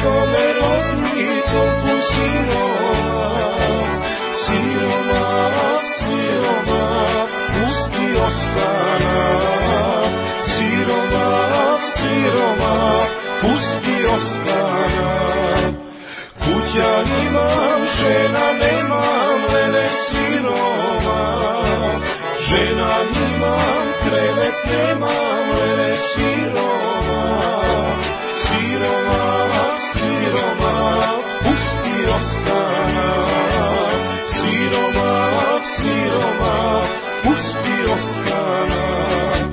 tome rodi toliko siromah, siromah, siromah, pusti ostanak, siromah, siromah, pusti ostanak. Kuća imam, žena nemam, lele siromah, žena imam, krevet nemam, lele siromah, siromah, siromah, pusti ostanak, siromah, siromah, pusti ostanak.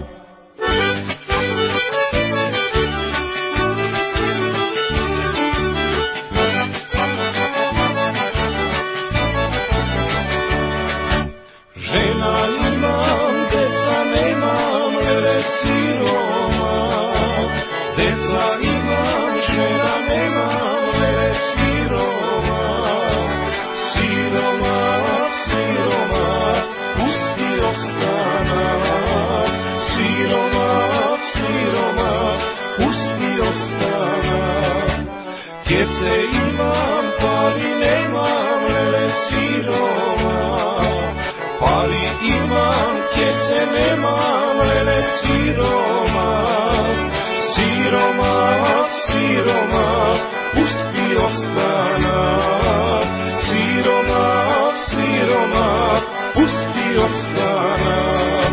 Žena imam, deca nemam, lele siromah, deca imam, žena nemam, lele siromah, siromah, siromah, pusti ostanak, siromah, siromah, pusti ostanak. Kese imam, pali nemam, lele siromah, pali imam, kese nemam, lele siromah, siromah, siromah, pusti ostanak, siromah, siromah, pusti ostanak.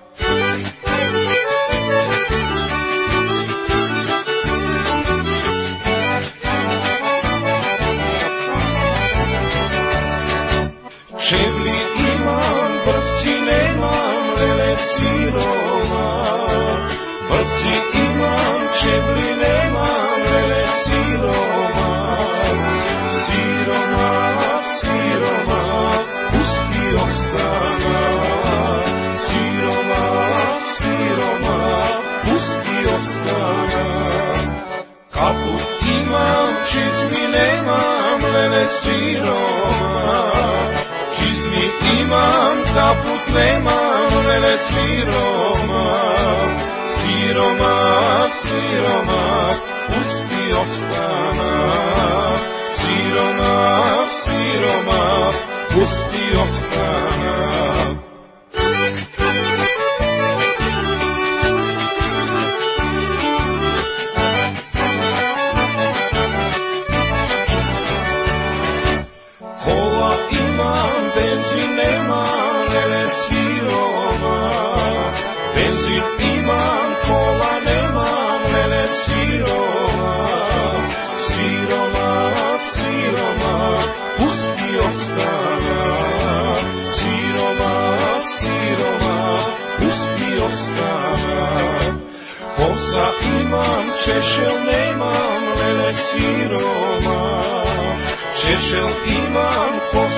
Čevli imam, vrpci nemam, lele siromah, vrpci imam, čevli nemam, lele siromah, siromah, siromah, pusti ostanak, siromah, siromah, pusti ostanak. Kaput imam, čizmi nemam, lele siromah, čizmi imam, kaput nemam, lele siromah, siromah, siromah, pusti ostanak, siromah, siromah, pusti ostanak. Kola imam, benzin nemam, lele siromah, benzin imam, kola nemam, lele siromah, siromah, siromah, pusti ostanak, siromah, siromah, pusti ostanak. Kosa imam, češel nemam, lele siromah, češel imam,